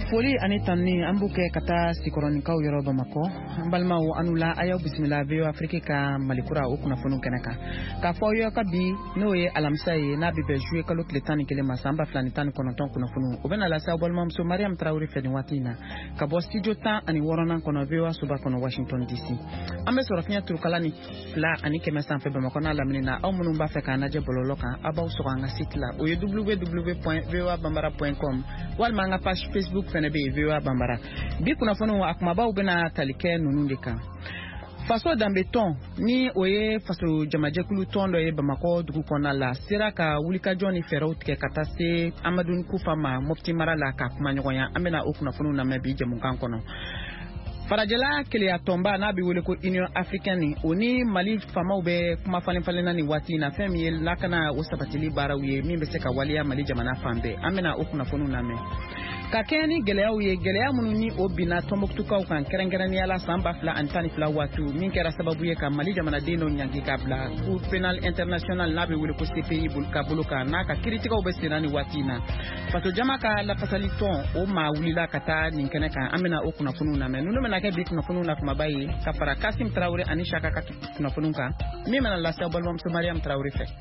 Foli ani tanni an b'u kɛ ka taa Sikɔrɔninkaw yɔrɔ Bamakɔ an balimaw anu la a y'aw bisimila VOA Afrique ka malikura o kunnafoniw kɛnɛ kan k'a fɔ aw ye ka bi n'o ye alamisa ye n'a bɛ bɛn juillet kalo tile 11 ma san 2019 kunnafoniw o bɛna lase aw balimamuso Mariam Tarawele fɛ nin waati in na ka bɔ studio 16 kɔnɔ VOA soba kɔnɔ Washington DC an bɛ sɔrɔ fiɲɛ turukala ni 2 ani 100 sanfɛ Bamakɔ n'a lamini na aw minnu b'a fɛ k'a lajɛ bɔlɔlɔ kan aw b'aw sɔrɔ an ka site la o ye www.voabambara.com walima an ka page Facebook fɛnɛ bɛ VOA Bambara bi kunnafoniw a kumabaw bɛna tali kɛ ninnu de kan faso danbe tɔn ni o ye faso jamajɛkulu tɔn dɔ ye Bamakɔ dugu kɔnɔna la sera ka wulikajɔ ni fɛɛrɛw tigɛ ka taa se Amadu Kufa ma Mopti mara la ka kuma ɲɔgɔnya an bɛna o kunnafoniw lamɛn bi jɛmukan kɔnɔ farajɛla keleya tɔnba n'a bɛ wele ko Union Africaine o ni Mali faamaw bɛ kuma falen-falenna ni waati in na fɛn min ye lakana o sabatili baaraw ye min bɛ se ka waliya Mali jamana fan bɛɛ an bɛna o kunnafoniw lamɛn ka kɛ ni gɛlɛyaw ye gɛlɛya minnu ni o binna Tɔnbɔkutukaw kan kɛrɛnkɛrɛnnenya la san 2012 waati min kɛra sababu ye ka Mali jamanaden dɔw ɲangi ka bila Cour pénale internationale n'a bɛ wele ko CPI ka bolo kan n'a ka kiiritigɛw bɛ senna ni waati in na faso jama ka lafasali tɔn o maa wulila ka taa nin kɛnɛ kan an bɛna o kunnafoniw lamɛn ninnu bɛna kɛ bi kunnafoniw la kumaba ye ka fara Kasim Tarawele ani Shaka ka kunnafoniw kan min bɛna lase aw balimamuso Mariam Tarawele fɛ.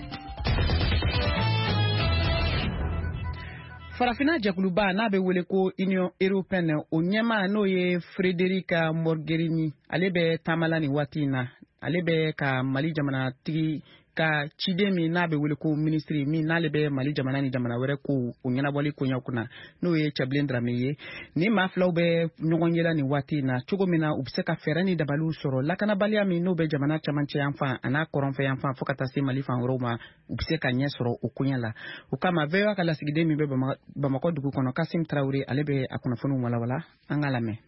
Farafina jɛkuluba n'a bɛ wele ko Union Européenne o ɲɛma n'o ye Frederica Mogherini ale bɛ taamala nin waati in na ale bɛ ka Mali jamanatigi ka ciden min n'a bɛ wele ko ministre min n'ale bɛ Mali jamana ni jamana wɛrɛ ko o ɲɛnabɔli koɲɛw kunna n'o ye Cɛbilen Dramé ye ni maa filaw bɛ ɲɔgɔn yela nin waati in na cogo min na u bɛ se ka fɛɛrɛ ni dabaliw sɔrɔ lakanabaliya min n'o bɛ jamana camancɛ yan fan a n'a kɔrɔnfɛ yan fan fo ka taa se Mali fan wɛrɛw ma u bɛ se ka ɲɛ sɔrɔ o koɲɛ la o kama VOA ka lasigiden min bɛ Bamakɔ dugu kɔnɔ Kasim Tarawele ale bɛ a kunnafoniw walawala an ka lamɛn.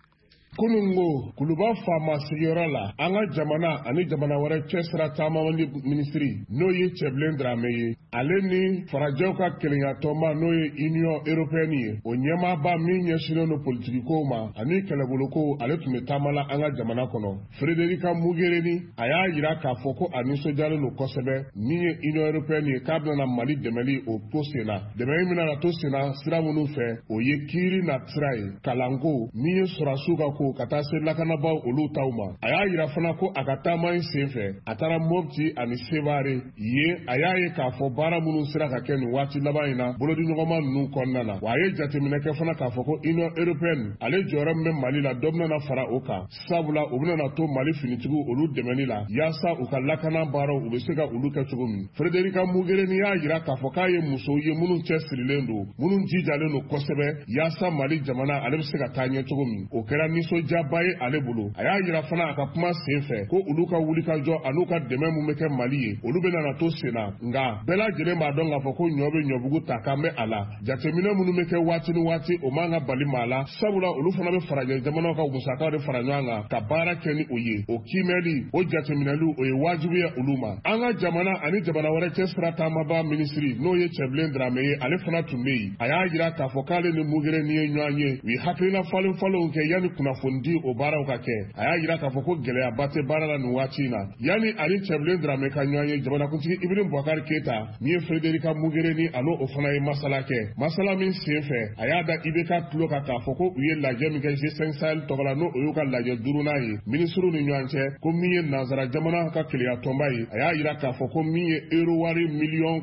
Kunungo kuluba faama sigiyɔrɔ la an ka jamana ani jamana wɛrɛ cɛ sira taama minisiri n'o ye Cɛbilen Dramé ye ale ni farajɛw ka keleyatɔnba n'o ye Union Européenne ye o ɲɛmaaba min ɲɛsinnen don politikikow ma ani kɛlɛbolokow ale tun bɛ taamala an ka jamana kɔnɔ Frederica Mogherini a y'a yira k'a fɔ ko a nisɔndiyalen don kosɛbɛ min ye Union Européenne ye k'a bɛna Mali dɛmɛli o to sen na dɛmɛ min bɛna to sen na sira minnu fɛ o ye kiiri na sira ye kalanko min ye sɔrɔsiw ka ko ka taa se lakanabaw olu taw ma a y'a yira fana ko a ka taama in sen fɛ a taara Mopti ani Sevare ye a y'a ye k'a fɔ baara minnu sera ka kɛ nin waati laban in na bolodiɲɔgɔnma ninnu kɔnɔna na wa a ye jateminɛ kɛ fana k'a fɔ ko Union Européenne ale jɔyɔrɔ min bɛ Mali la dɔ bɛna fara o kan sabula u bɛna to Mali finitigiw olu dɛmɛni la yaasa u ka lakana baaraw u bɛ se ka olu kɛ cogo min Frederica Mogherini y'a yira k'a fɔ k'a ye musow ye minnu cɛ sirilen don minnu jijalen don kosɛbɛ yaasa Mali jamana ale bɛ se ka taa ɲɛ cogo min o kɛra nisɔndiyaba ye ale bolo a y'a yira fana a ka kuma sen fɛ ko olu ka wulikajɔ an'u ka dɛmɛ mun bɛ kɛ Mali ye olu bɛ nana to sen na nka bɛɛ lajɛlen b'a dɔn k'a fɔ ko ɲɔ bɛ ɲɔbugu ta kan bɛ a la jateminɛ minnu bɛ kɛ waati ni waati o man ka bali maa la sabula olu fana bɛ farajɛ jamanaw ka musakaw de fara ɲɔgɔn kan ka baara kɛ ni o ye o kiimɛli o jateminɛliw o ye wajibi ye olu ma an ka jamana ani jamana wɛrɛ cɛ sira taamaba minisiri n'o ye Cɛbilen Dramé ye ale fana tun bɛ yen a y'a yira k'a fɔ k'ale ni Mogherini ye ɲɔgɔn ye u ye hakilina falen-falenw kɛ yanni kunnafoni o baaraw ka kɛ a y'a yira k'a fɔ ko gɛlɛyaba tɛ baara la nin waati in na yanni ani Cɛbilen Dramé ka ɲɔgɔn ye jamanakuntigi Ibrahim Boubacar Keita min ye Frederica Mogherini ano o fana ye masala kɛ masala min sen fɛ a y'a da IBK tulo kan k'a fɔ ko u ye lajɛ min kɛ G5 Sahel tɔgɔ la n'o o y'u ka lajɛ duurunan ye minisiriw ni ɲɔgɔn cɛ ko min ye nanzara jamana ka keleyatɔnba ye a y'a yira k'a fɔ ko min ye euro wari miliyɔn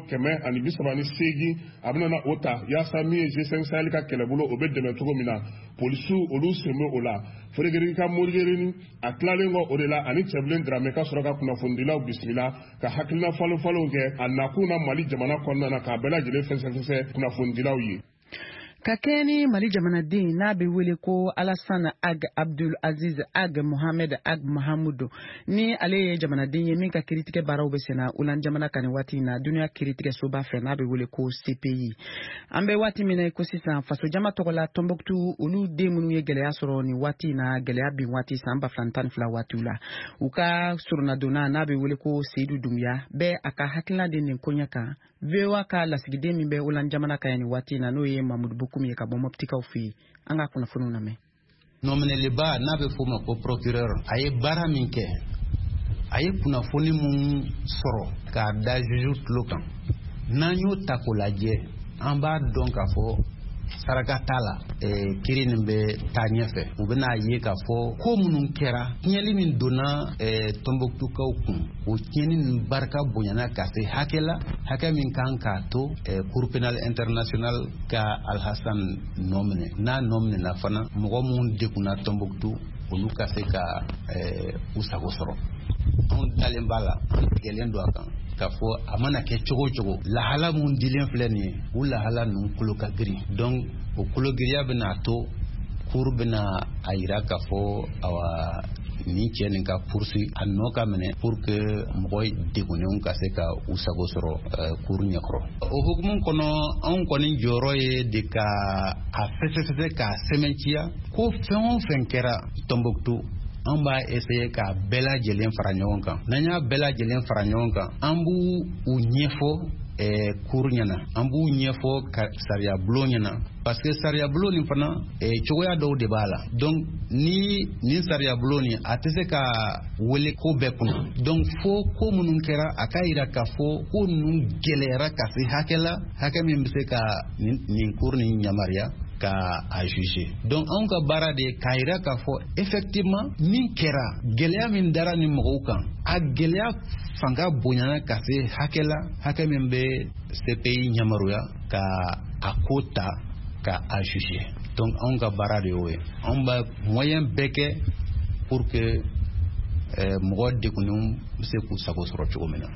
138 a bɛna o ta yaasa min ye G5 Sahel ka kɛlɛbolo o bɛ dɛmɛ cogo min na polisiw olu sen bɛ o la Frederica Mogherini a tilalen kɔ o de la ani Cɛbilen Dramé ka sɔrɔ ka kunnafonidilaw bisimila ka hakilina falen-falenw kɛ a nakun na Mali jamana kɔnɔna na k'a bɛɛ lajɛlen fɛsɛfɛsɛ kunnafonidilaw ye. Ka kɛ ni Mali jamanaden n'a bɛ wele ko Alassane Ag Abdul Aziz Ag Mohamed Ag Mahamudu ni ale ye jamanaden ye min ka kiiritigɛ baaraw bɛ senna Ulan jamana kan nin waati in na duniya kiiritigɛ soba fɛ n'a bɛ wele ko CPI an bɛ waati min na ko sisan faso jama tɔgɔ la Tɔnbɔkutu olu den minnu ye gɛlɛya sɔrɔ nin waati in na gɛlɛya bin waati san 2012 waatiw la u ka surunadonna n'a bɛ wele ko Seydou Doumbouya bɛɛ a ka hakilina de nin koɲɛ kan VOA ka lasigiden min bɛ Ulan jamana kan nin waati in na n'o ye Mamadou Bokoum ye ka bɔ Moptikaw fɛ yen an ka kunnafoniw lamɛn. Nominellement n'a bɛ f'o ma ko procureur a ye baara min kɛ a ye kunnafoni mun sɔrɔ k'a da juge tulo kan n'an y'o ta k'o lajɛ an b'a dɔn k'a fɔ saraka tala kiri nin bɛ taa ɲɛfɛ u bɛna ye k'a fɔ ko minnu kɛra tiɲɛli min donna Tombouctou-kaw kun o tiɲɛni nin barika bonyana ka se hakɛ min kan k'a to Cour pénale internationale ka Alhassan nɔ minɛ n'a nɔ minɛna fana mɔgɔ minnu degunna Tombouctou olu ka se ka u sago sɔrɔ anw dalen b'a la an tigɛlen don a kan k'a fɔ a mana kɛ cogo o cogo lahala mun dilen filɛ nin ye u lahala ninnu kolo ka girin donc o kologiriya bɛna to Cour bɛna a yira k'a fɔ awa nin cɛ nin ka poursuit a nɔ ka minɛ pour que mɔgɔ degunnenw ka se ka u sago sɔrɔ Cour ɲɛkɔrɔ o hukumu kɔnɔ anw kɔni jɔyɔrɔ ye de ka a fɛsɛfɛsɛ k'a sɛmɛnciya ko fɛn o fɛn kɛra Tombouctou an b'a essayer ka bɛɛ lajɛlen fara ɲɔgɔn kan n'an y'a bɛɛ lajɛlen fara ɲɔgɔn kan an b'u ɲɛfɔ Cour ɲɛna an b'u ɲɛfɔ sariya bulon ɲɛna parce que sariya bulon nin fana cogoya dɔw de b'a la donc ni sariya bulon nin a tɛ se ka wele ko bɛɛ kɔnɔ donc fo ko minnu kɛra a ka yira k'a fɔ ko ninnu gɛlɛyara ka se hakɛ min bɛ se ka nin Cour nin yamaruya ka a juger donc anw ka baara de k'a yira k'a fɔ effectivement min kɛra gɛlɛya min dara ni mɔgɔw kan a gɛlɛya fanga bonyana ka se hakɛ min bɛ CPI ɲamaruya ka a ko ta ka a juger donc anw ka baara de y'o ye anw b'a moyen bɛɛ kɛ pour que mɔgɔ degunnenw bɛ se k'u sago sɔrɔ cogo min na.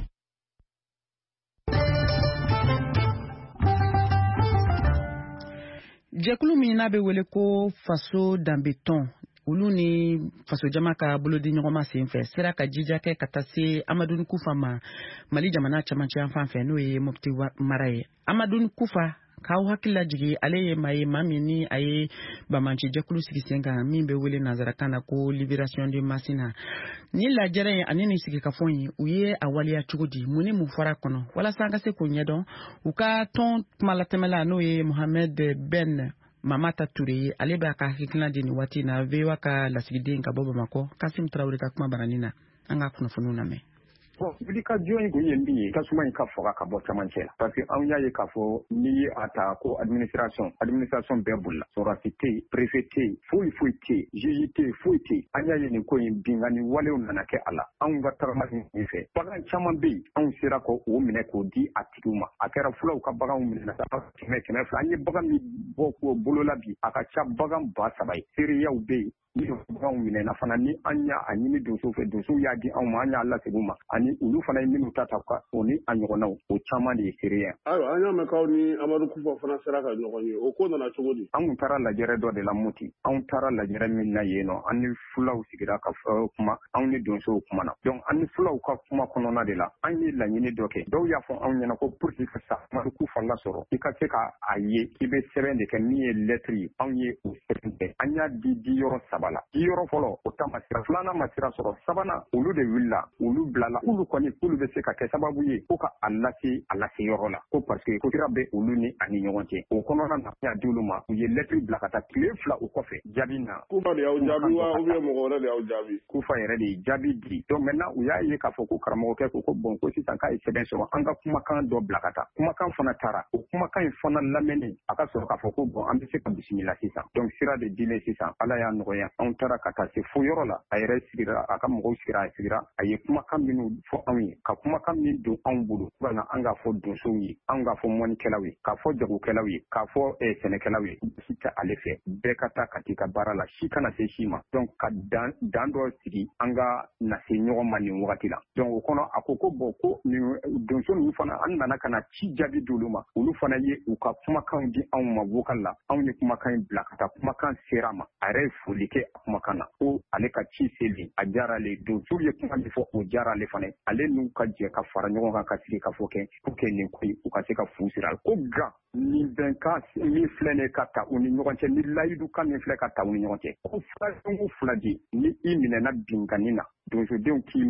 Jɛkulu min n'a bɛ wele ko faso danbetɔn olu ni faso jama ka bolodi ɲɔgɔnma senfɛ sera ka jija kɛ ka taa se Amadou Koufa ma Mali jamana camancɛ yan fan fɛ n'o ye Mopti mara ye. Amadou Koufa k'aw hakili lajigi ale ye maa ye maa min ni a ye Bamanci jɛkulu sigi sen kan min bɛ wele nanzarakan na ko Libération de Massina. Ni lajɛrɛ in ani ni sigikafɔ in u ye a waliya cogo di mun ni mun fɔra kɔnɔ walasa an ka se k'o ɲɛdɔn u ka tɔn kumalatɛmɛla n'o ye Mohamed Ben Mamata Touré ale b'a ka hakilina di nin waati na VOA ka lasigiden ka bɔ Bamakɔ Kasim Traoré ka kuma barani na an ka kunnafoniw lamɛn. Publication in kun ye min ye tasuma in ka faga ka bɔ camancɛ la parce que anw y'a ye k'a fɔ n'i ye a ta ko administration bɛɛ bolila sɔrɔsi tɛ yen préfet tɛ yen foyi tɛ yen juge tɛ yen foyi tɛ yen an y'a ye nin ko in bingani walew nana kɛ a la anw ka tagama in fɛ bagan caman bɛ yen anw sera ko o minɛ k'o di a tigiw ma a kɛra fulaw ka baganw minɛ ka taa 100 fila an ye bagan min bɔ k'o bolola bi a ka ca bagan 3,000 ye seereyaw bɛ yen ni baganw minɛna fana ni an y'a a ɲini donsow fɛ donsow y'a di anw ma an y'a lasegin ma ani olu fana ye minnu ta o ni a ɲɔgɔnnaw o caman de ye seereya. Ayiwa an y'a mɛn k'aw ni Amadou Koufa fana sera ka ɲɔgɔn ye o ko nana cogo di? Anw taara lajɛrɛ dɔ de la Moti anw taara lajɛrɛ min na yen nɔ an ni fulaw sigira ka kuma anw ni donsow kumana donc an ni fulaw ka kuma kɔnɔna de la an ye laɲini dɔ kɛ dɔw y'a fɔ anw ɲɛna ko pour que ka sa Amadou Koufa lasɔrɔ i ka se ka a ye i bɛ sɛbɛn de kɛ min ye lettre ye anw ye o sɛbɛn kɛ an y'a di yɔrɔ 3 la di yɔrɔ fɔlɔ o ta masira filanan masira sɔrɔ sabanan olu de wulila olu bilala olu kɔni k'olu bɛ se ka kɛ sababu ye ko ka a lase yɔrɔ la ko parce que ko kira bɛ olu ni ani ɲɔgɔn cɛ o kɔnɔna na y'a di olu ma u ye lettre bila ka taa tile 2 o kɔfɛ jaabi na Koufa de y'aw jaabi wa ou bien mɔgɔ wɛrɛ de y'aw jaabi? Koufa yɛrɛ de ye jaabi di donc maintenant u y'a ye k'a fɔ ko karamɔgɔkɛ ko bon ko sisan k'a ye sɛbɛn sɔrɔ an ka kumakan dɔ bila ka taa kumakan fana taara o kumakan in fana lamɛnni a ka sɔrɔ k'a fɔ ko bon an bɛ se ka bisimila sisan donc sira de dilen sisan ala y'a nɔgɔya anw taara ka taa se fo yɔrɔ la a yɛrɛ sigira a ka mɔgɔw sigira a ye kumakan minnu fɔ anw ye ka kumakan min don anw bolo walima an k'a fɔ donsow ye an k'a fɔ mɔnikɛlaw ye k'a fɔ jagokɛlaw ye k'a fɔ sɛnɛkɛlaw ye si tɛ ale fɛ bɛɛ ka taa ka t'i ka baara la si kana se si ma donc ka dan dɔ sigi an ka na se ɲɔgɔn ma nin wagati la donc o kɔnɔ a ko bon ko nin donso ninnu fana an nana ka na ci jaabi d'olu ma olu fana ye u ka kumakan di anw ma vocal la anw ye kumakan in bila ka taa kumakan sera ma a yɛrɛ ye foli kɛ a kumakan na ko ale ka ci seli a diyara ale donsow ye kuma min fɔ o diyara ale fana ale n'u ka jɛ ka fara ɲɔgɔn kan ka sigi ka fɔ kɛ pour que nin ko u ka se ka fu sira ko nka nin bɛnkan min filɛ ne ka ta u ni ɲɔgɔn cɛ ni layidu kan min filɛ ka ta u ni ɲɔgɔn cɛ ko fila di ni i minɛna binkani na donsodenw k'i minɛ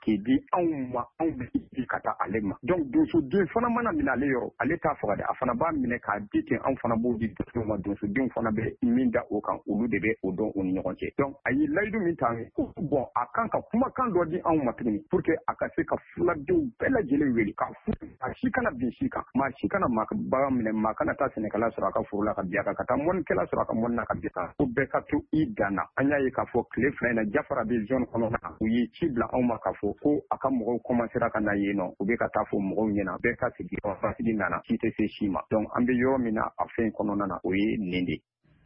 k'i di anw ma anw bɛ di ka taa ale ma donc donsoden fana mana minɛ ale yɔrɔ ale t'a faga dɛ a fana b'a minɛ k'a di ten anw fana b'o di donsodenw ma donsodenw fana bɛ min da o kan olu de bɛ o dɔn u ni ɲɔgɔn cɛ donc a ye layidu min ta bon a kan ka kumakan dɔ di anw ma tuguni pour que a ka se ka fuladenw bɛɛ lajɛlen wele k'a fɔ a si kana bin si kan maa si kana maa bagan minɛ maa kana taa sɛnɛkɛla sɔrɔ a ka foro la ka bin a kan ka taa mɔnikɛla sɔrɔ a ka mɔni na ka bin a kan ko bɛɛ ka to i dan na an y'a ye k'a fɔ tile fila in na Jafara bɛ zone kɔnɔna na u ye ci bila anw ma k'a fɔ ko a ka mɔgɔw commencera ka na yen nɔ u bɛ ka taa fɔ mɔgɔw ɲɛna bɛɛ ka sigi fasigi nana si tɛ se si ma donc an bɛ yɔrɔ min na a fɛn kɔnɔna na o ye nin de.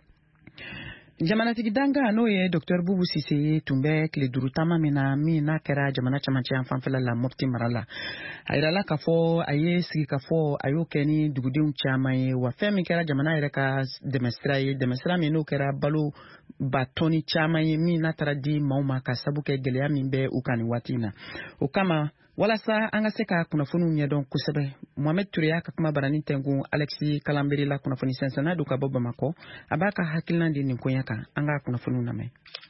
Jamanatigi danga n'o ye Dr Bubu Sise ye tun bɛ tile 5 taama min na min n'a kɛra jamana camancɛ yan fanfɛla la Mopti mara la a yirala k'a fɔ a ye sigi ka fɔ a y'o kɛ ni dugudenw caman ye wa fɛn min kɛra jamana yɛrɛ ka dɛmɛsira ye dɛmɛsira min n'o kɛra balo ba tɔni caman ye min n'a taara di maaw ma ka sabu kɛ gɛlɛya min bɛ u kan nin waati in na o kama walasa an ka se ka kunnafoniw ɲɛdɔn kosɛbɛ Mohamed Touré y'a ka kuma barani tɛngun Alexis Kalamberi la kunnafoni sɛnsɛnna don ka bɔ Bamakɔ a b'a ka hakilina di nin koɲɛ kan an ka kunnafoniw lamɛn.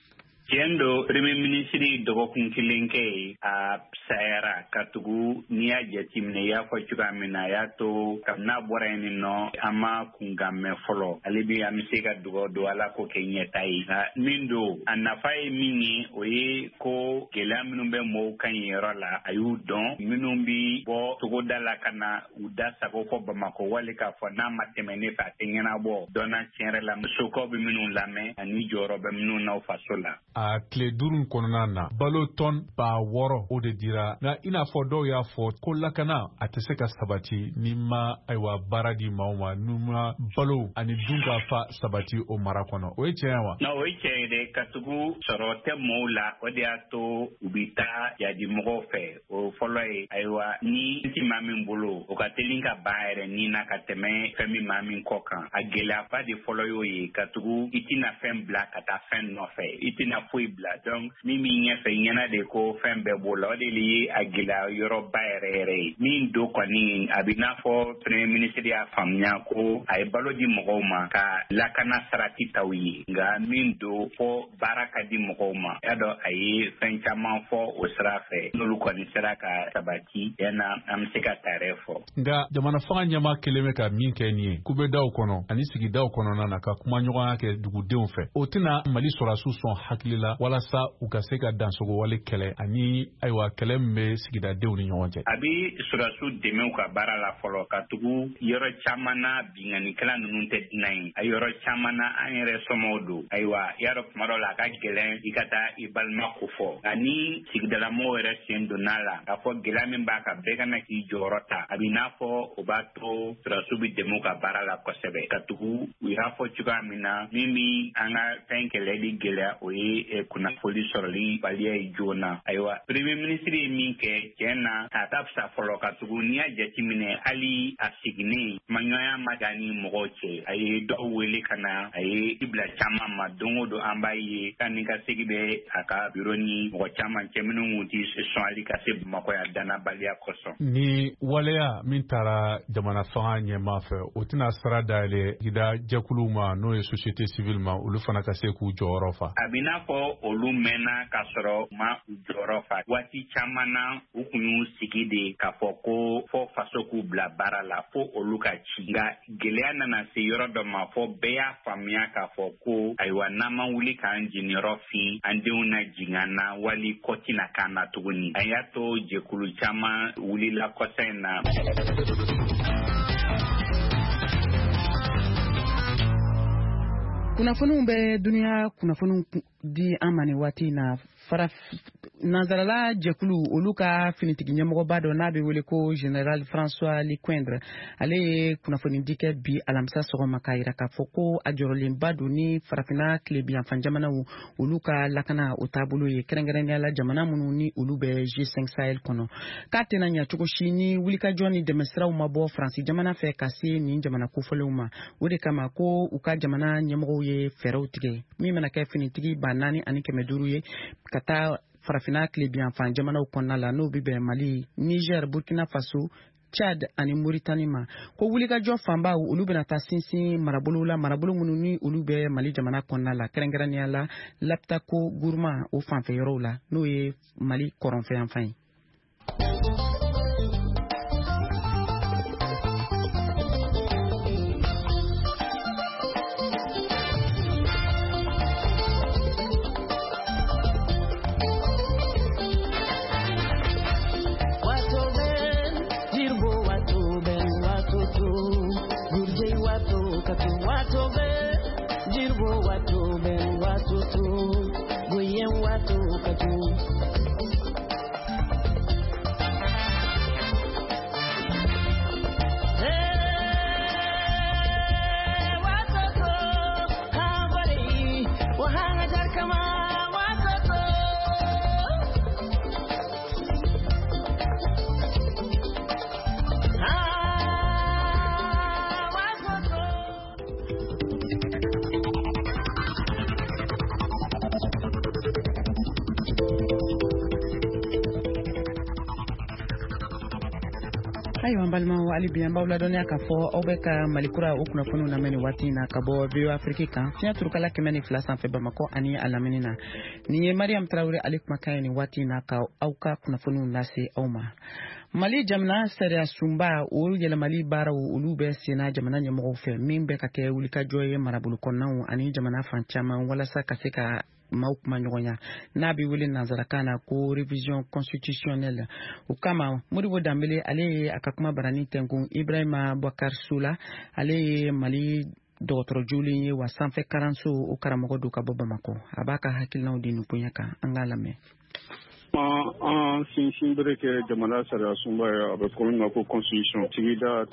Tiendo Premier Ministri dɔgɔkun kelen kɛ a sayara ka tugu n'i y'a jateminɛ i y'a fɔ cogoya min na a y'a to kabini n'a bɔra yen nɔ an ma kunkan mɛn fɔlɔ ale bɛ an bɛ se ka dugawu don Ala k'o kɛ ɲɛta ye min don a nafa ye min ye o ye ko gɛlɛya minnu bɛ mɔɔw kan yen yɔrɔ la a y'u dɔn minnu bɛ bɔ togoda la ka na u da sago fɔ Bamakɔ wali k'a fɔ n'a ma tɛmɛ ne fɛ a tɛ ɲɛnabɔ dɔnna tiɲɛ yɛrɛ la musokaw bɛ minnu lamɛn ani jɔyɔrɔ bɛ minnu n'aw faso la. A tile 5 kɔnɔna na balo tɔn 600 o de dira nka i n'a fɔ dɔw y'a fɔ ko lakana a tɛ se ka sabati ni ma ayiwa baara di maaw ma n'u ma balo ani dun ka fa sabati o mara kɔnɔ o ye tiɲɛ wa. Non o ye tiɲɛ ye dɛ ka tugu sɔrɔ tɛ maaw la o de y'a to u bɛ taa yaadi mɔgɔw fɛ o fɔlɔ ye ayiwa ni ti maa min bolo o ka teli ka ban yɛrɛ ni na ka tɛmɛ fɛn min maa min kɔ kan a gɛlɛyaba de fɔlɔ y'o ye ka tugu i tɛna fɛn bila ka taa fɛn nɔfɛ i tɛna foyi bila donc min b'i ɲɛfɛ ɲɛna de ko fɛn bɛɛ b'o la o de ye a gɛlɛya yɔrɔba yɛrɛ yɛrɛ ye min do kɔni a bɛ n'a fɔ Premier Ministre y'a faamuya ko a ye balo di mɔgɔw ma ka lakana sarati taw ye nka min do fɔ baara ka di mɔgɔw ma y'a dɔn a ye fɛn caman fɔ o sira fɛ n'olu kɔni sera ka sabati yanna an bɛ se ka taarɛ fɔ. Nka jamana fanga ɲɛmaa kelen bɛ ka min kɛ nin ye kubedaw kɔnɔ ani sigidaw kɔnɔna na ka kuma ɲɔgɔnya kɛ dugudenw fɛ o tɛna Mali sɔrɔdasiw sɔn hakili la walasa u ka se ka dansogo wale kɛlɛ ani ayiwa kɛlɛ min bɛ sigidadenw ni ɲɔgɔn cɛ. A bɛ sɔrɔdasiw dɛmɛ u ka baara la fɔlɔ ka tugu yɔrɔ caman na bingannikɛla ninnu tɛ dunan ye a yɔrɔ caman na an yɛrɛ somɔgɔw don ayiwa y'a dɔn tuma dɔw la a ka gɛlɛn i ka taa i balima ko fɔ ani sigidalamɔgɔw yɛrɛ sen donna la k'a fɔ gɛlɛya min b'a kan bɛɛ kana k'i jɔyɔrɔ ta a bɛ n'a fɔ o b'a to sɔrɔdasiw bɛ dɛmɛ u ka baara la kosɛbɛ ka tugu u y'a fɔ cogoya min na min bɛ an ka fɛn kɛlɛli gɛlɛya o ye kunnafoni sɔrɔli baliya ye joona ayiwa Premier Ministre ye min kɛ tiɲɛ na a ka fisa fɔlɔ ka tugu n'i y'a jateminɛ hali a seginnen maɲɔgɔnya ma da ni mɔgɔw cɛ a ye dɔw wele ka na a ye i bila caman ma don o don an b'a ye ka ni ka segi bɛ a ka biro ni mɔgɔ caman cɛ minnu tɛ sɔn hali ka se Bamakɔ yan dannabaliya kosɔn. Ni waleya min taara jamana fanga ɲɛmaa fɛ o tɛna sara dayɛlɛ sigida jɛkuluw ma n'o ye société civile ma olu fana ka se k'u jɔyɔrɔ fa. A bɛ n'a fɔ olu mɛnna ka sɔrɔ u ma u jɔyɔrɔ fa waati caman na u kun y'u sigi de k'a fɔ ko fɔ faso k'u bila baara la fo olu ka ci nka gɛlɛya nana se yɔrɔ dɔ ma fɔ bɛɛ y'a faamuya k'a fɔ ko ayiwa n'an ma wuli k'an jeniyɔrɔ fin an denw na jigin an na wali kɔ tɛna k'an na tuguni a y'a to jɛkulu caman wulila kɔsa in na. Kunnafoniw bɛ duniya kunnafoniw di an ma nin waati na nanzarala jɛkulu olu ka finitigi ɲɛmɔgɔba dɔ n'a bɛ wele ko General François Lecoindre ale ye kunnafoni di kɛ bi alamisa sɔgɔma k'a jira k'a fɔ ko a jɔrɔlenba don ni farafina tilebiyanfan jamanaw olu ka lakana o taabolo ye kɛrɛnkɛrɛnnenya la jamana minnu ni olu bɛ G5 Sahel kɔnɔ k'a tɛna ɲɛ cogo si ni wulikajɔ ni dɛmɛsiraw ma bɔ Faransi jamana fɛ ka se nin jamana kofɔlenw ma o de kama ko u ka jamana ɲɛmɔgɔw ye fɛɛrɛw tigɛ min mana kɛ finitigi ba 4,500 ye ka taa farafina tilebiyanfan jamanaw kɔnɔna la n'o bɛ bɛn Mali, Niger, Burkina Faso, Chad ani Mauritanie ma ko wulikajɔ fanba olu bɛna taa sinsin marabolo la marabolo minnu ni olu bɛ Mali jamana kɔnɔna la kɛrɛnkɛrɛnnenya la Laptako Gourma o fanfɛ yɔrɔw la n'o ye Mali kɔrɔnfɛ yanfan ye. Ayiwa balimaw ali bi an b'aw ladɔnniya k'a fɔ aw bɛ ka Malikura o kunnafoniw lamɛn nin waati in na ka bɔ VOA Afrique kan fiɲɛ turukala 102 sanfɛ Bamakɔ ani a lamini na nin ye Mariam Tarawele ale kumakan ye nin waati in na ka aw ka kunnafoniw lase aw ma. Mali jamana sariya sunba o yɛlɛmali baaraw olu bɛ senna jamana ɲɛmɔgɔw fɛ min bɛ ka kɛ wulikajɔ ye marabolo kɔnɔnaw ani jamana fan caman walasa ka se ka maaw kuma ɲɔgɔnya n'a bɛ wele nanzarakan na ko révision constitutionnelle o kama Modibo Dambele ale ye a ka kuma barani tɛnkun Ibrahima Boubacar Soula ale ye Mali dɔgɔtɔrɔ jolen ye wa sanfɛ kalanso o karamɔgɔ do ka bɔ Bamako a b'a ka hakilinaw di nin kunya kan an k'a lamɛn. An sinsin bere kɛ jamana sariya sunba ye a bɛ fɔ min ma ko constitution sigida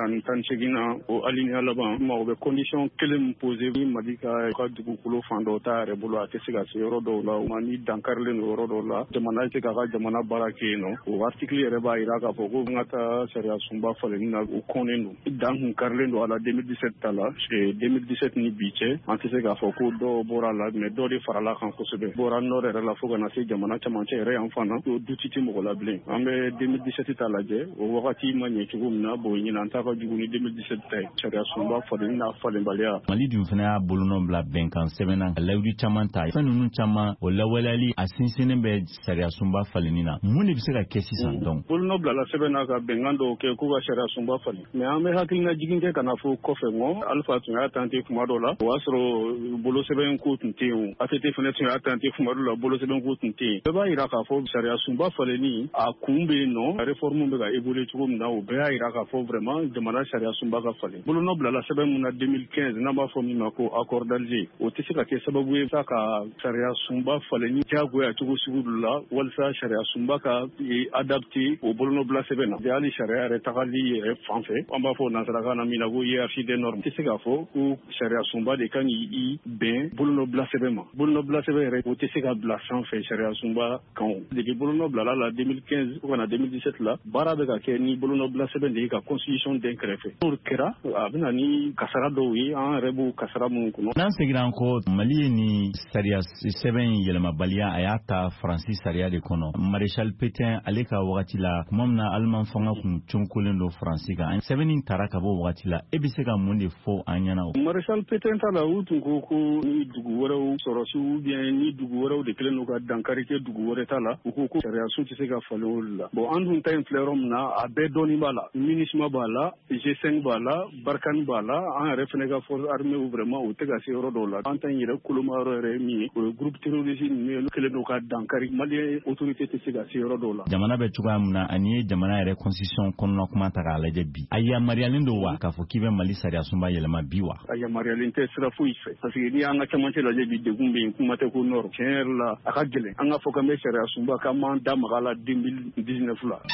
118 na o alinéa laban ma o bɛ condition kelen min posé ni Mali ka dugukolo fan dɔw t'a yɛrɛ bolo a tɛ se ka se yɔrɔ dɔw la o ma ni dankarilen do yɔrɔ dɔw la jamana tɛ k'a ka jamana baara kɛ yen nɔ o article yɛrɛ b'a jira k'a fɔ ko an ka taa sariya sunba falenni na o kɔnnen do dan kun karilen do a la 2017 ta la 2017 ni bi cɛ an tɛ se k'a fɔ ko dɔw bɔra la mais dɔ de farala kan kosɛbɛ bɔra nord yɛrɛ la fo ka na se jamana camancɛ yɛrɛ yan fana o duti tɛ mɔgɔ la bilen an bɛ 2017 ta lajɛ o wagati ma ɲɛ cogo min na bon ɲinan an ta ka jugu ni 2017 ta ye sariya sunba falen n'a falenbaliya. Mali dun fana y'a bolonɔ bila bɛnkan sɛbɛnna ka layidu caman ta fɛn ninnu caman o lawaleyali a sinsinnen bɛ sariya sunba falenni na mun de bɛ se ka kɛ sisan donc bolonɔ bilala sɛbɛnna ka bɛnkan dɔw kɛ k'u ka sariya sunba falen mais an bɛ hakilina jigin kɛ ka na fɔ kɔfɛ ŋɔ Alpha tun y'a tante kuma dɔ la o y'a sɔrɔ bolo sɛbɛn ko tun tɛ yen o ATT fana tun y'a tante kuma dɔ la bolo sɛbɛn ko tun tɛ yen bɛɛ b'a jira k'a fɔ sariya sunba falenni a kun bɛ yen nɔ réforme bɛ ka évoluer cogo min na o bɛɛ y'a jira k'a fɔ vraiment jamana sariya sunba ka falen bolonɔ bilala sɛbɛn mun na 2015 n'an b'a fɔ min ma ko accord d'Alger o tɛ se ka kɛ sababu ye ka sariya sunba falenni diyagoya cogo sugu dɔ la walasa sariya sunba ka adapté o bolonɔ bila sɛbɛn na hali sariya yɛrɛ tagali yɛrɛ fan fɛ an b'a fɔ nansarakan na min na ko hiérarchie des normes tɛ se k'a fɔ ko sariya sunba de kan k'i bɛn bolonɔ bila sɛbɛn ma bolonɔ bila sɛbɛn yɛrɛ o tɛ se ka bila sanfɛ sariya sunba kan depuis bolonɔ bilala la 2015 fo ka na 2017 la baara bɛ ka kɛ ni bolonɔ bila sɛbɛn de ye ka constitution den kɛrɛfɛ n'o kɛra a bɛna ni kasara dɔw ye an yɛrɛ b'o kasara minnu kɔnɔ. n'an seginna an kɔ Mali ye ni sariya sɛbɛn yɛlɛmabaliya a y'a ta Faransi sariya de kɔnɔ Maréchal Pétain ale ka wagati la tuma min na Allemand fanga kun conkolen do Faransi kan sɛbɛnni taara ka bɔ wagati la e bɛ se ka mun de fɔ an ɲɛna o. Maréchal Pétain ta la u tun ko ko ni dugu wɛrɛw sɔrɔsi ou bien ni dugu wɛrɛw de kelen do ka dankari kɛ dugu wɛrɛ ta la u ko ko sariya sun tɛ se ka falen olu la bon an dun ta in filɛ yɔrɔ min na a bɛɛ dɔɔnin b'a la MINUSMA b'a la G5 b'a la Barkhane b'a la an yɛrɛ fana ka force armée vraiment o tɛ ka se yɔrɔ dɔw la an ta in yɛrɛ koloma yɔrɔ yɛrɛ ye min ye o ye groupe terroriste ninnu ye kelen do ka dankari malien autorité tɛ se ka se yɔrɔ dɔw la. jamana bɛ cogoya min na ani ye jamana yɛrɛ constitution kɔnɔna kuma ta k'a lajɛ bi a yamaruyalen do wa k'a fɔ k'i bɛ Mali sariya sunba yɛlɛma bi wa. a yamaruyalen tɛ sira foyi fɛ parce que ni an ka camancɛ lajɛ bi degun bɛ yen kuma tɛ ko nord tiɲɛ yɛrɛ la a ka gɛlɛn an ka fɔ k'an bɛ sariya sunba k'an m'an da maga la 2019 la.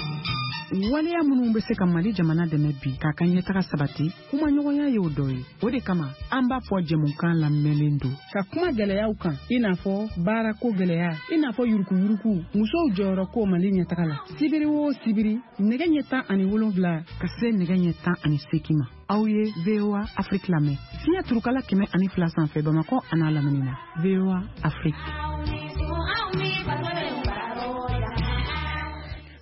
waleya minnu bɛ se ka Mali jamana dɛmɛ bi k'a ka ɲɛtaga sabati kuma ɲɔgɔnya ye o dɔ ye o de kama an b'a fɔ jɛmukan lamɛnlen don ka kuma gɛlɛyaw kan i n'a fɔ baarako gɛlɛya i n'a fɔ yuruguyurugu musow jɔyɔrɔ ko Mali ɲɛtaga la sibiri o sibiri nɛgɛ ɲɛ 17 ka se nɛgɛ ɲɛ 18 ma aw ye VOA Afrique lamɛn fiɲɛ turukala 102 sanfɛ Bamakɔ a n'a lamini na VOA Afrique.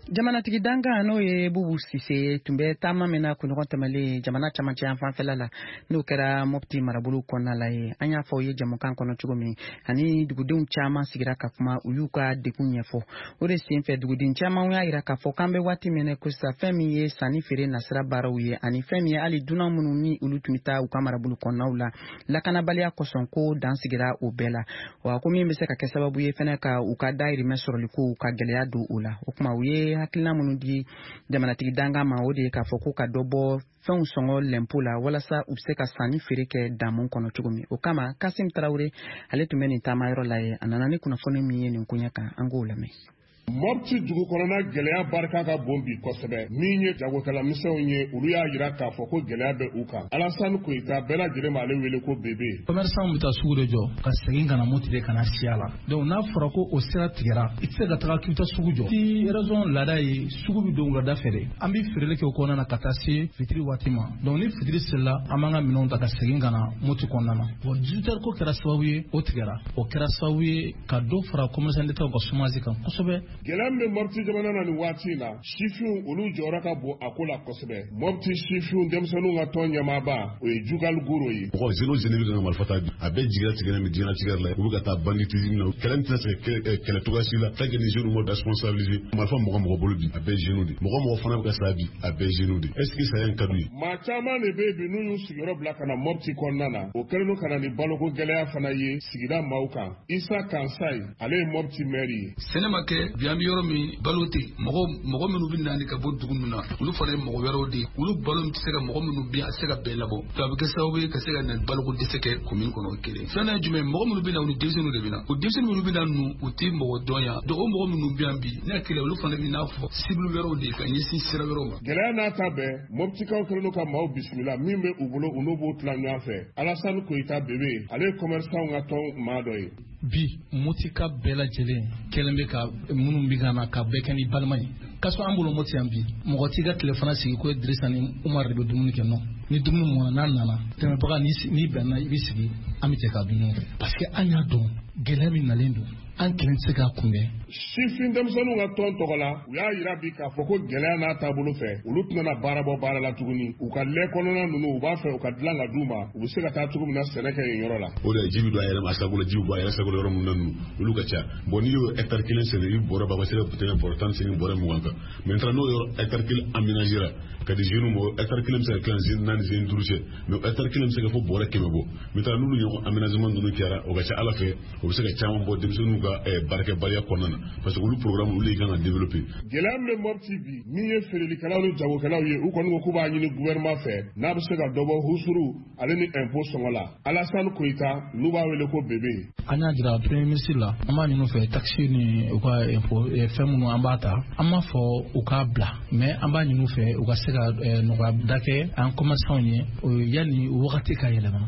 Jamanatigi danga no ye Bubu Sise tumbe tama mena kunogon temale jamana chamachi fanfela la no kera mopti marabulu konna la ye anya fo ye jamukan kono chugomi ani dugudun chama sigira ka kuma uyuka dekunyefo ore sinfe dugudin chama uya ira ka fo kambe wati mene kusa femi ye sani fere nasra barawye ani femi ye ali duna mununi ulutumita ukamarabulu konna ula la kana balia kosonko dan sigira obela wa kumi mbese ka kesababu ye fene ka ukada irime soroliku ka gelea do ula okuma uye hakilina munu di jamanatigi danga ma ode ka foko ka dobo fɛnw sɔngɔ lɛmpo la walasa u bɛ se ka sanni feere kɛ damu kɔnɔ cogo min o kama Kasim Tarawele ale tun bɛ nin taamayɔrɔ la ye a nana ni kunnafoni min ye nin koɲɛ kan an k'o lamɛn. Mopti dugu kɔnɔna gɛlɛya barika ka bon bi kosɛbɛ min ye jagokɛlamisɛnw ye olu y'a yira k'a fɔ ko gɛlɛya bɛ u kan. Alassane Koyita bɛɛ lajɛlen b'ale wele ko bebe. Commerçant bɛ taa sugu de jɔ ka segin ka na Mopti de ka na siya la. Donc n'a fɔra ko o sira tigɛra i tɛ se ka taga k'i bɛ taa sugu jɔ. Ti raison laada ye sugu bɛ don wulada fɛ de. An bɛ feereli kɛ o kɔnɔna na ka taa se fitiri waati ma. Donc ni fitiri selila an b'an ka minɛnw ta ka segin ka na Mopti kɔnɔna na. Bon 18h ko kɛra sababu ye o tigɛra. O kɛra sababu ye ka dɔ fara commerçant d'État ka chômage kan kosɛbɛ. Gɛlɛya min bɛ Mopti jamana na nin waati in na sifinw olu jɔyɔrɔ ka bon a ko la kosɛbɛ. Mopti sifinw denmisɛnninw ka tɔn ɲɛmaaba o ye Jugal Goro ye. Mɔgɔ zeno zene bɛ ka marifa ta a bɛɛ jigira tigɛra min diɲɛna tigɛra la u bɛ ka taa banditisme na kɛlɛ tɛna se kɛlɛ tɔgɔsi la tant que les jeunes m'ont responsabilisé marifa mɔgɔ bolo bi a bɛɛ zeno de mɔgɔ fana bɛ ka sa bi a bɛɛ zeno de est ce que ça y est ka du maa caman de bɛ bi n'u y'u sigiyɔrɔ bila ka na Mopti kɔnɔna na o kɛlen don ka na ni baloko gɛlɛya fana ye sigida maaw kan Isa Kansai ale ye Mopti maire ye. Sɛnɛ ma kɛ bi an bɛ yɔrɔ min balo tɛ mɔgɔ minnu bɛ nani ka bɔ dugu min na olu fana ye mɔgɔ wɛrɛw de olu balo tɛ se ka mɔgɔ minnu bɛ a se ka bɛɛ labɔ a bɛ kɛ sababu ye ka se ka na baloko dɛsɛ kɛ commune kɔnɔ kelen filanan ye jumɛn mɔgɔ minnu bɛ na olu denmisɛnninw de bɛ na o denmisɛnnin minnu bɛ na nu u tɛ mɔgɔ dɔn yan donc o mɔgɔ minnu bɛ yan bi n'a kɛlɛ olu fana bɛ n'a fɔ cible wɛrɛw de ka ɲɛsin sira wɛrɛw ma. Gɛlɛya n'a ta bɛɛ Moptikaw kɛlen don ka maaw bisimila min bɛ u bolo u n'u b'o tila ɲɔgɔn fɛ Alassane Koyita bebe ale ye commerçant ka tɔn maa dɔ ye. Bi Moptika bɛɛ lajɛlen kɛlen bɛ ka minnu bɛ ka na ka bɛɛ kɛ ni balima ye ka sɔrɔ an bolo Mopti yan bi mɔgɔ t'i ka tilefana sigi ko Dirisa ni Umar de bɛ dumuni kɛ nɔ ni dumuni mɔna n'a nana tɛmɛbaga ni bɛnna i bɛ sigi an bɛ jɛ ka dun ɲɔgɔn fɛ parce que an y'a dɔn gɛlɛya min nalen don an kelen tɛ se k'a kunbɛn. Sifin denmisɛnninw ka tɔn tɔgɔ la u y'a yira bi k'a fɔ ko gɛlɛya n'a taabolo fɛ olu tɛna baara bɔ baara la tuguni u ka lɛ kɔnɔna ninnu u b'a fɛ u ka dilan ka d'u ma u bɛ se ka taa cogo min na sɛnɛ kɛ yen yɔrɔ la. O de ye ji bɛ don a yɛrɛ ma a sago la ji bɛ bɔ a yɛrɛ sago la yɔrɔ min na ninnu olu ka ca bon n'i y'o hectare kelen sɛnɛ i bɔra ba se ka peut-être bɔrɛ 15 bɔrɛ 20 kan maintenant n'o yɔrɔ hectare kelen aménagera ka di jeunes ma hectare kelen bɛ se ka kila naani zeni duuru cɛ mais hectare kelen bɛ se ka fɔ bɔrɛ 100 bɔ maintenant n'olu ɲɔgɔn aménagement ninnu kɛra o ka ca Ala fɛ o bɛ se ka caman bɔ denmisɛnninw ka baarakɛbaliya kɔnɔna na parce que olu programme olu de kan ka développer. Gɛlɛya min bɛ Mopti bi min ye feerelikɛlaw ni jagokɛlaw ye u kɔni ko k'u b'a ɲini gouvernement fɛ n'a bɛ se ka dɔ bɔ husuru ale ni impôt sɔngɔ la Alassane Koyita n'u b'a wele ko bebe. An y'a jira premier ministre la an b'a ɲini u fɛ taxe ni u ka impôt fɛn minnu an b'a ta an b'a fɔ u k'a bila mais an b'a ɲini u fɛ u ka se ka nɔgɔya da kɛ an commerçant ye yanni wagati ka yɛlɛma.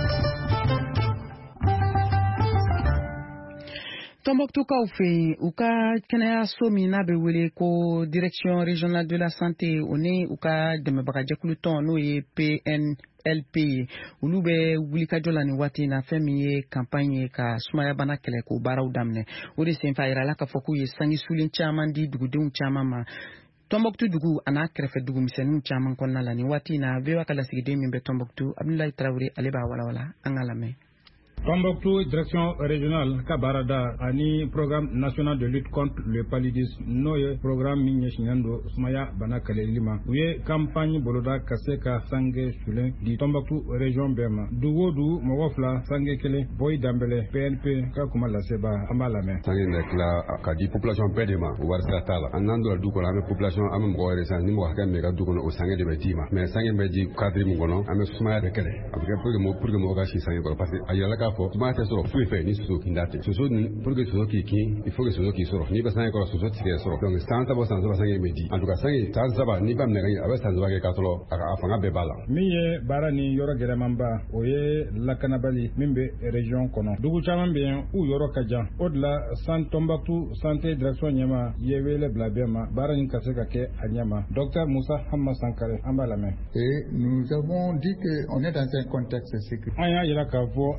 Tombouctou fe u ka kɛnɛyaso min n'a bɛ wele ko direction régionale de la santé o ni u ka dɛmɛbagajɛkulu tɔn n'o ye PNLP ye olu bɛ wulikajɔ la nin waati na fɛn min ye campagne ye ka sumaya bana kɛlɛ k'o baaraw daminɛ o de senfɛ a yirala k'a fɔ k'u ye sanji sulen caman di dugudenw caman ma. Tombouctou dugu a n'a kɛrɛfɛ dugu misɛnninw caman kɔnɔna la nin waati na VOA ka lasigiden min bɛ Tombouctou Abdoulaye Traoré ale b'a walawala an ka lamɛn. Tombouctou direction régionale ka baarada ani programme national de lutte contre le paludisme n'o ye programme min ɲɛsinnen don sumaya bana kɛlɛli ma u ye campagne boloda ka se ka sange sulen di Tombouctou région bɛɛ ma dugu o dugu mɔgɔ fila sange kelen Boyi Danbɛlɛ PNP ka kuma laseba an b'a lamɛn. Sange na tila ka di population bɛɛ de ma o wari sira t'a la an n'an donna du kɔnɔ an bɛ population an bɛ mɔgɔ wɛrɛ san ni mɔgɔ hakɛ min bɛ ka du kɔnɔ o sange de bɛ d'i ma mais sange bɛ di cadre min kɔnɔ an bɛ sumaya de kɛlɛ a bɛ kɛ pour que mɔgɔ ka si sange kɔrɔ parce que a yirala k'a fɔ sumaya tɛ sɔrɔ foyi fɛ ni soso kinda tɛ soso pour que soso k'i kin il faut que soso k'i sɔrɔ n'i bɛ sange kɔrɔ soso tɛ se k'e sɔrɔ donc san saba sange bɛ di en tout cas sange san saba n'i ba minɛ a bɛ san saba kɛ k'a sɔrɔ a fanga bɛɛ b'a la. min ye baara ni yɔrɔ gɛlɛmanba o ye lakanabali min bɛ région kɔnɔ dugu caman bɛ yen u yɔrɔ ka jan o de la Tombouctou santé direction ɲɛma ye wele bila bɛɛ ma baara in ka se ka kɛ a ɲɛma docteur Moussa Hamma Sankare an b'a lamɛn. Et nous avons dit que on est dans un contexte sécuritaire. An y'a jira k'a fɔ an bɛ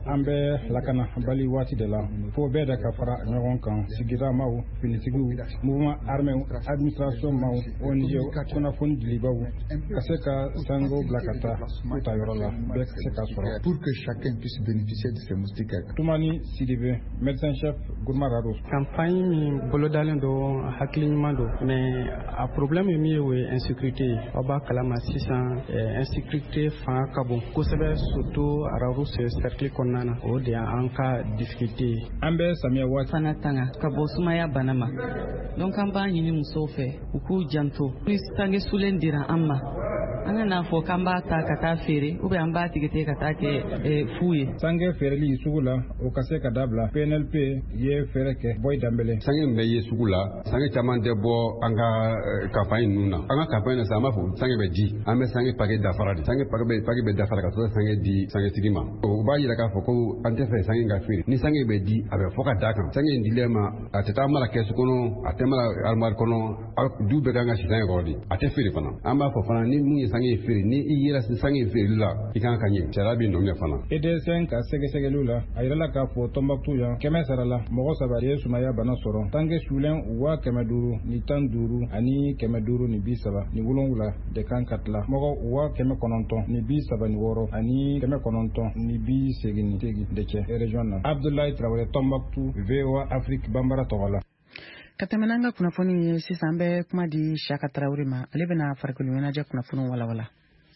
bɛ lakana bali waati de la fo bɛɛ da ka fara ɲɔgɔn kan sigida maaw finitigiw mouvement armé administration maaw ONG kunnafoni dilibaw ka se ka sango bila ka taa u ta yɔrɔ la bɛɛ ka se ka sɔrɔ pour que chacun puisse bénéficier de ces moustiquaires. Toumani Sidibé, médecin chef Gourma Rado. Campagne min bolodalen do hakiliɲuman do mais a problème min ye o ye insécurité aw b'a kalama sisan insécurité fanga ka bon kosɛbɛ surtout arabu cercle kɔnɔna na o de y'an ka difficulté an bɛ samiya waati fana tanga ka bɔ sumaya bana ma donc an b'a ɲini musow fɛ u k'u janto ni sange sulen dira an ma an ka n'a fɔ k'an b'a ta ka taa feere ou bien an b'a tigɛ ka taa kɛ fu ye sange feereli sugu la o ka se ka dabila PNLP ye fɛɛrɛ kɛ Boy Dambele sange min bɛ ye sugu la sange caman tɛ bɔ an ka campagne ninnu na an ka campagne na sa an b'a fɔ sange bɛ di an bɛ sange paquet dafara de sange paquet bɛ dafara ka sɔrɔ sange di sangetigi ma o b'a yira k'a fɔ ko an tɛ fɛ sange ka feere ni sange bɛ di a bɛ fɔ ka d'a kan sange in dilen ma a tɛ taa mara kɛsu kɔnɔ a tɛ mara armoire kɔnɔ du bɛɛ kan ka si sange kɔrɔ de a tɛ feere fana an b'a fɔ fana ni mun ye sange feere ni i yera sange feereli la i kan ka ɲɛ sariya bɛ nɔ minɛ fana EDSN ka sɛgɛsɛgɛliw la a yirala k'a fɔ Tɔnbɔkutu yan 100 sara la mɔgɔ 3 ye sumaya bana sɔrɔ tange sulen 500 ni 15 ani 500 ni 30 ni 7 de kan ka tila mɔgɔ 900 ni 36 ani 900 ni 88 de cɛ région na Abdoulaye Traoré Tɔnbɔkutu VOA Afrique Bambara tɔgɔ la ka tɛmɛ n'an ka kunnafoni ye sisan bɛ kuma di Shaka Traoré ma ale bɛna farikolo ɲɛnajɛ kunnafoni walawala.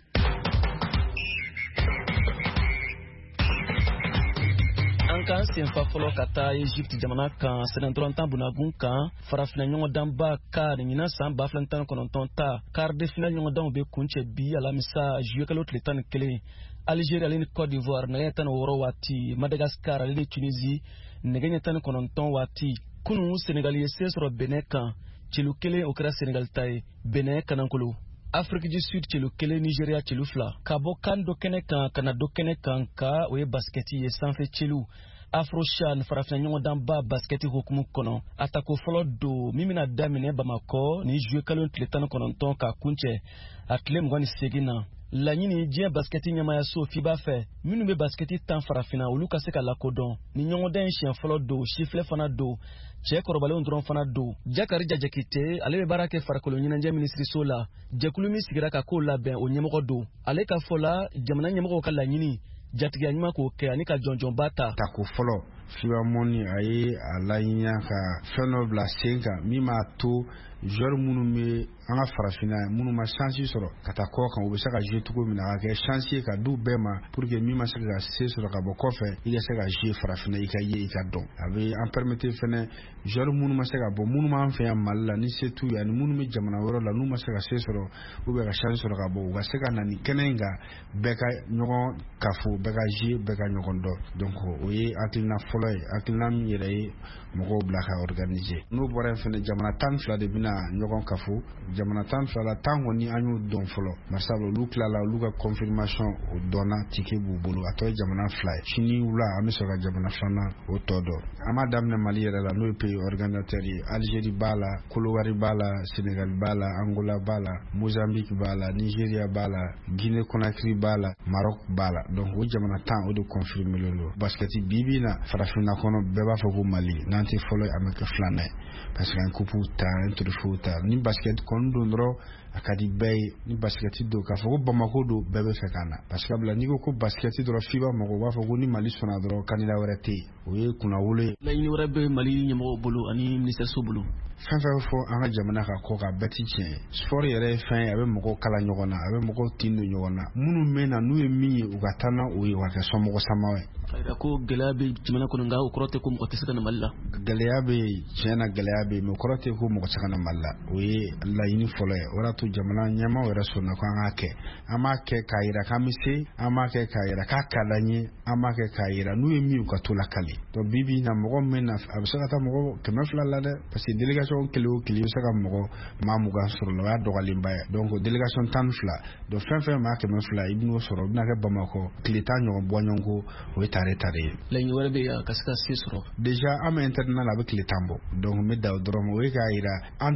An kan senfa fɔlɔ ka taa Egypte jamana kan sɛnɛdɔrɔntan bunabun kan farafina ɲɔgɔndanba ka ɲinan san 2019 ta quart de finale ɲɔgɔndanw bɛ kuncɛ bi alamisa juillet kalo tile 11 Algérie ale ni Côte d'Ivoire nɛgɛ 16 waati Madagascar ale ni Tunisie nɛgɛ 19 waati kunu Senegal ye se sɔrɔ Benin kan celu 1 o kɛra Senegal ta ye Benin kanankolo Afrique du Sud celu 1 Nigeria celu 2 ka bɔ kan dɔ kɛnɛ kan kana dɔ kɛnɛ kan ka o ye basketi ye sanfɛ celu Afrochan farafina ɲɔgɔndanba basketi hukumu kɔnɔ atako fɔlɔ do min bɛna daminɛ Bamakɔ ni juillet kalo tile 19 ka kuncɛ a tile 28 na laɲini diɲɛ basketi ɲɛmayaso FIBA fɛ minnu bɛ basketi tan farafina olu ka se ka lakodɔn ni ɲɔgɔndan in siɲɛ fɔlɔ do sifilɛ fana do cɛ kɔrɔbalenw dɔrɔn fana do Jakari Jajakite ale bɛ baara kɛ farikolo ɲɛnajɛ minisiriso la jɛkulu min sigira ka ko labɛn o ɲɛmɔgɔ do ale ka fɔ la jamana ɲɛmɔgɔw ka laɲini jatigiya ɲuman k'o kɛ ani ka jɔnjɔnba ta tako fɔlɔ FIBA mɔni a ye a laɲini ka fɛn dɔ bila sen kan min b'a to joueur minnu bɛ an ka farafina minnu ma chance sɔrɔ ka taa kɔ kan u bɛ se ka jouer cogo min na a ka kɛ chance ye ka du bɛɛ ma pour que min ma se ka se sɔrɔ ka bɔ kɔfɛ i ka se ka jouer farafina i ka ye i ka dɔn a bɛ an permettre fɛnɛ joueur minnu ma se ka bɔ minnu b'an fɛ yan Mali la ni se t'u ye ani minnu bɛ jamana wɛrɛw la n'u ma se ka se sɔrɔ ou bien ka chance sɔrɔ ka bɔ u ka se ka na ni kɛnɛ in kan bɛɛ ka ɲɔgɔn kafo bɛɛ ka jouer bɛɛ ka ɲɔgɔn dɔn donc o ye hakilina fɔlɔ ye hakilina min yɛrɛ ye mɔgɔw bila ka organiser n'o bɔra yen fɛnɛ jamana 12 de bɛna ɲɔgɔn kafo jamana 12 la tan kɔni an y'o dɔn fɔlɔ marisabu olu tilala olu ka confirmation o dɔnna ticket b'u bolo a tɔ ye jamana 2 ye sini wula an bɛ sɔrɔ ka jamana 2nan o tɔ dɔn an m'a daminɛ Mali yɛrɛ la n'o ye pays organisateur ye Algérie b'a la Kolowari b'a la Sénégal b'a la Angola b'a la Mozambique b'a la Nigeria b'a la Guinée Conakry b'a la Maroc b'a la donc o jamana 10 o de confirmer lo basketi bibi na farafina kɔnɔ bɛɛ b'a fɔ ko Mali n'an tɛ fɔlɔ ye an bɛ kɛ 2nan ye parce que an coupe ta an trophée ta ni basket kɔni don dɔrɔn a ka di bɛɛ ye ni basketi don k'a fɔ ko Bamako don bɛɛ bɛ fɛ ka na parce que bila n'i ko basketi dɔrɔn FIBA mɔgɔw b'a fɔ ko ni Mali sɔnna dɔrɔn candidat wɛrɛ tɛ yen o ye kunnawolo ye laɲini wɛrɛ bɛ Mali ɲɛmɔgɔw bolo ani ministère bolo fɛn fɛn fɔ an ka jamana ka kɔ ka bɛɛ ti tiɲɛ sport yɛrɛ ye fɛn ye a bɛ mɔgɔw kala ɲɔgɔn na a bɛ mɔgɔw tin don ɲɔgɔn na minnu mɛn na n'u ye min ye u ka taa na o ye u ka kɛ sɔnmɔgɔ sama ye a yira ko gɛlɛya bɛ jamana kɔnɔ nka o kɔrɔ tɛ ko mɔgɔ tɛ se ka na Mali la gɛlɛya bɛ yen tiɲɛ na gɛlɛya bɛ yen mais o kɔrɔ tɛ ko mɔgɔ tɛ se ka na Mali la o ye laɲini fɔlɔ ye o de y'a to jamana ɲɛmaaw yɛrɛ sɔnna ko an k'a kɛ an b'a kɛ k'a yira k'an bɛ se an b'a kɛ k'a yira k'a ka d'an ye an b'a kɛ k'a yira n'u ye min u ka to la kali donc bi na mɔgɔ min na a bɛ se ka taa mɔgɔ 200 la dɛ parce que délégation kelen o kelen i bɛ se ka mɔgɔ 20 sɔrɔ la o y'a dɔgɔyalenba ye donc délégation 12 donc fɛn fɛn maa 200 i bɛ n'o sɔrɔ i bɛna kɛ Bamakɔ tile 10 ɲɔgɔn bɔ ɲɔgɔn ko o ye tare ye laɲini wɛrɛ bɛ yen ka se ka se sɔrɔ déjà an bɛ internat la a bɛ tile 10 bɔ donc n bɛ da o dɔrɔn ma o ye k'a yira an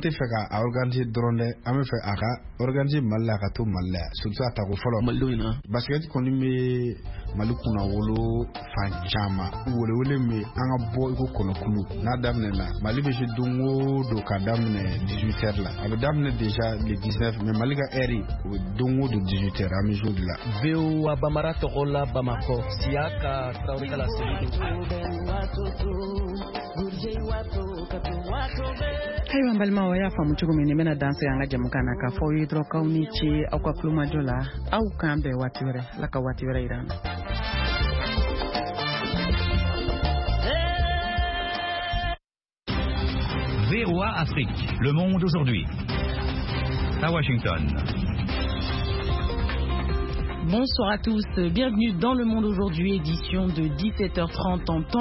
tɛ fɛ ka organiser dɔrɔn dɛ an bɛ fɛ a ka organiser Mali la ka to Mali la surtout a tako fɔlɔ basket kɔni bɛ Mali kunna wolo fan caman wele min an ka bɔ iko kɔnɔkulu n'a daminɛna Mali bɛ se don o don ka daminɛ 18h la a bɛ daminɛ déjà le 19 mais Mali ka heure o don o don 18h an bɛ jour de la VOA Bambara tɔgɔ la Bamako Siaka Traoré ka la ayiwa balimaw y'a faamu cogo min bɛna danse an ka jamukan na k'a fɔ aw ye dɔrɔn k'aw ni ce aw ka kulomajɔ la aw k'an bɛn waati wɛrɛ ala ka waati wɛrɛ yira an na. VOA Afrique, le monde aujourd'hui. À Washington. Bonsoir à tous, bienvenue dans Le Monde aujourd'hui, édition de 17h30 en temps